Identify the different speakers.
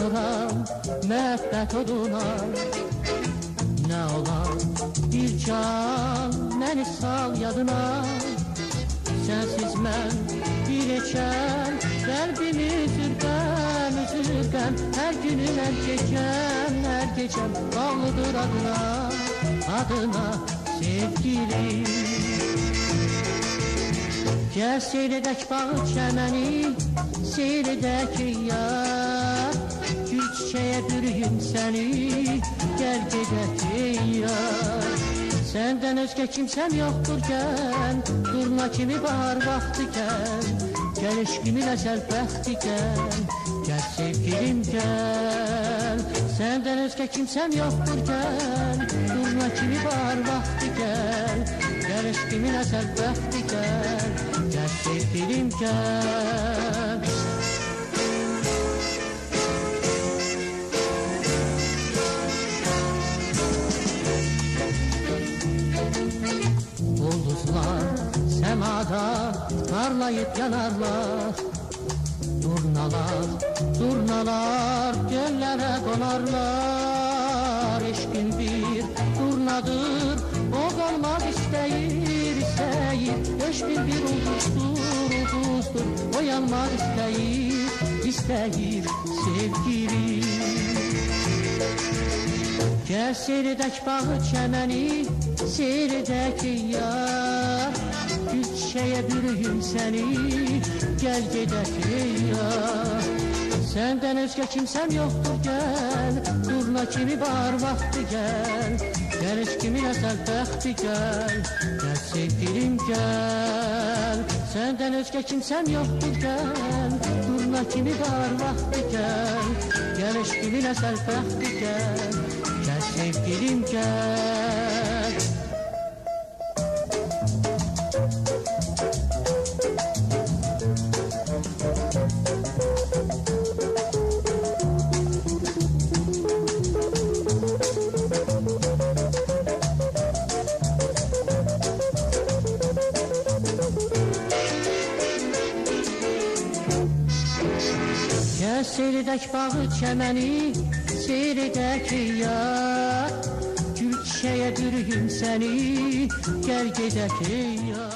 Speaker 1: yanıram məhəbbət oduna. Nə olar bir can məni sal yadına. Sensiz mən bir eçəm, qəlbimi üzürgən. Hər günüm hər gecəm bağlıdır adına sevgilim. Gəl seyredək bağı çəməni, seyredək yar. Gül çiçəyə bürüyüm səni, gəl gedək yar. Senden özge kimsem yokturken, durna kimi bahar vaktiken, gel eşkimin ezel bəxtiken, gel sevgilim gel. Senden özge kimsem yokturken, durna kimi bahar vaktiken, gel eşkimin ezel bəxtiken, gel sevgilim gel. Ulduzlar semada parlayıp yanarlar. Durnalar göllere konarlar. Eşkin bir durnadır, o kalmak isteyir. Eşkin bir ulduzdur, o yanmak isteyir sevgilim. Gel seyredək bağı çəməni, seyredək yar. Gül çiçəyə bürüyüm səni, gəl gedək yar. Səndən özgə kimsəm yoxdur gəl, durna kimi bahar vaxtı gəl. Gəl eşkimin əzəl bəxti gəl, gəl sevgilim gəl. Səndən özgə kimsəm yoxdur gəl, durna kimi bahar vaxtı gəl. Gəl eşkimin əzəl bəxti gəl, gəl sevgilim gəl. Gəl seyredək bağı çəməni, seyredək yar. Gül çiçəyə bürüyüm səni, gəl gedək yar.